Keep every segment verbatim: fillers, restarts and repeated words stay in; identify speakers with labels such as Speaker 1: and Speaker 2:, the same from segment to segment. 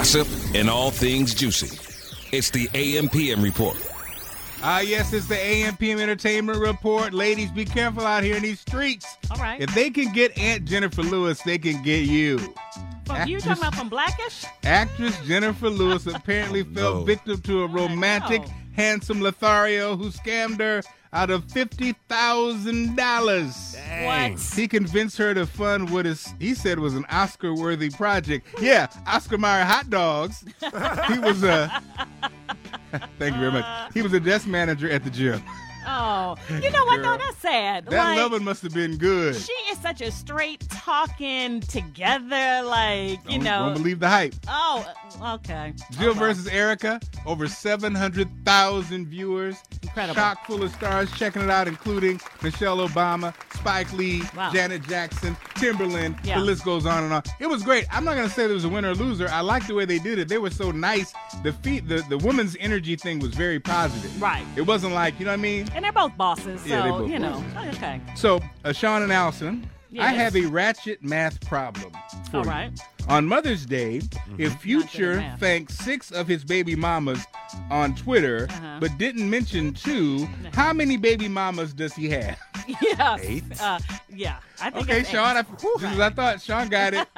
Speaker 1: Gossip and all things juicy. It's the A M P M Report.
Speaker 2: Ah, uh, yes, it's the A M P M Entertainment Report. Ladies, be careful out here in these streets.
Speaker 3: All right.
Speaker 2: If they can get Aunt Jennifer Lewis, they can get you.
Speaker 3: From actress, you talking about from Blackish?
Speaker 2: Actress Jennifer Lewis apparently fell
Speaker 1: no.
Speaker 2: victim to a romantic, handsome Lothario who scammed her out of fifty thousand dollars.
Speaker 3: What?
Speaker 2: He convinced her to fund what is, he said was an Oscar-worthy project. Yeah, Oscar Mayer hot dogs. He was a... Thank you very much. He was a desk manager at the gym.
Speaker 3: Oh, you know what, though? That's sad.
Speaker 2: That
Speaker 3: like,
Speaker 2: loving must have been good.
Speaker 3: She is such a straight talking together, like, you
Speaker 2: don't,
Speaker 3: know.
Speaker 2: Don't believe the hype.
Speaker 3: Oh, okay.
Speaker 2: Jill
Speaker 3: okay.
Speaker 2: versus Erica, over seven hundred thousand viewers.
Speaker 3: Incredible.
Speaker 2: Chock full of stars checking it out, including Michelle Obama, Spike Lee,
Speaker 3: wow.
Speaker 2: Janet Jackson, Timberland.
Speaker 3: Yeah.
Speaker 2: The list goes on and on. It was great. I'm not going to say there was a winner or loser. I liked the way they did it. They were so nice. The feet, the, the woman's energy thing was very positive.
Speaker 3: Right.
Speaker 2: It wasn't like, you know what I mean?
Speaker 3: And they're both bosses, so,
Speaker 2: yeah, they both
Speaker 3: you know.
Speaker 2: bosses.
Speaker 3: Okay.
Speaker 2: So, uh, Sean and Allison,
Speaker 3: yes.
Speaker 2: I have a ratchet math problem for
Speaker 3: All
Speaker 2: you.
Speaker 3: right.
Speaker 2: On Mother's Day,
Speaker 3: Mm-hmm.
Speaker 2: if Future thanked six of his baby mamas on Twitter,
Speaker 3: uh-huh.
Speaker 2: but didn't mention two, how many baby mamas does he have?
Speaker 3: Yes.
Speaker 2: Eight?
Speaker 3: Uh, yeah. I think
Speaker 2: Okay,
Speaker 3: it's
Speaker 2: Sean, I,
Speaker 3: eight.
Speaker 2: just as I thought. Sean got it.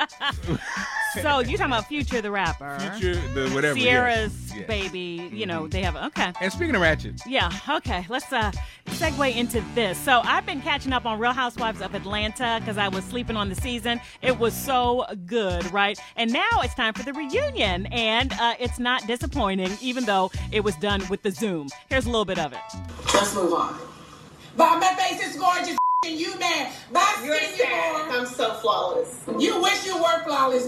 Speaker 3: So you're talking about Future the rapper.
Speaker 2: Future, the whatever.
Speaker 3: Sierra's
Speaker 2: yes. Yes.
Speaker 3: baby, you know, they have, okay.
Speaker 2: And speaking of ratchet.
Speaker 3: Yeah, okay. Let's uh, segue into this. So I've been catching up on Real Housewives of Atlanta because I was sleeping on the season. It was so good, right? And now it's time for the reunion, and uh, it's not disappointing, even though it was done with the Zoom. Here's a little bit of it.
Speaker 4: Let's move on. Bob, my face is gorgeous, and you mad. Bye,
Speaker 5: You're
Speaker 4: skin you
Speaker 5: sad.
Speaker 4: more.
Speaker 5: I'm so flawless.
Speaker 4: You wish you were flawless.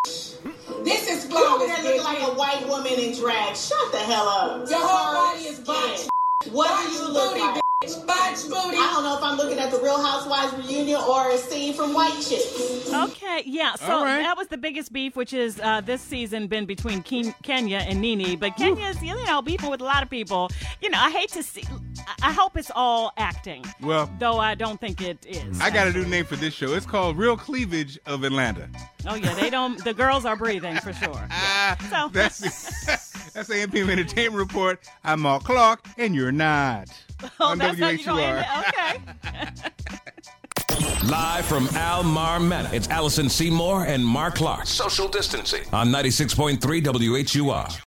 Speaker 4: This is flawless.
Speaker 5: You're looking like a white woman in drag. Shut the hell up.
Speaker 4: Your whole body is botched.
Speaker 5: What
Speaker 4: Botch
Speaker 5: do you look
Speaker 4: booty,
Speaker 5: like?
Speaker 4: bitch. Botch booty.
Speaker 5: I don't know if I'm looking at the Real Housewives reunion or a scene from White Chicks.
Speaker 3: Okay, yeah, so
Speaker 2: All right.
Speaker 3: that was the biggest beef, which is uh, this season been between Ken- Kenya and Nene. But Kenya's, you know, beefing with a lot of people. You know, I hate to see, I hope it's all acting.
Speaker 2: Well,
Speaker 3: Though I don't think it is.
Speaker 2: I got a new
Speaker 3: actually.
Speaker 2: name for this show. It's called Real Cleavage of Atlanta.
Speaker 3: Oh, yeah, they don't, the girls are breathing for sure.
Speaker 2: Ah,
Speaker 3: So-
Speaker 2: that's that's the A M P M Entertainment Report. I'm Mark Clark, and you're not.
Speaker 3: Oh,
Speaker 2: on
Speaker 3: that's how you
Speaker 2: W H U
Speaker 3: go in
Speaker 2: R.
Speaker 3: it? Okay.
Speaker 1: Live from Al Mar Manor, it's Allison Seymour and Mark Clark. Social distancing on ninety-six point three W H U R.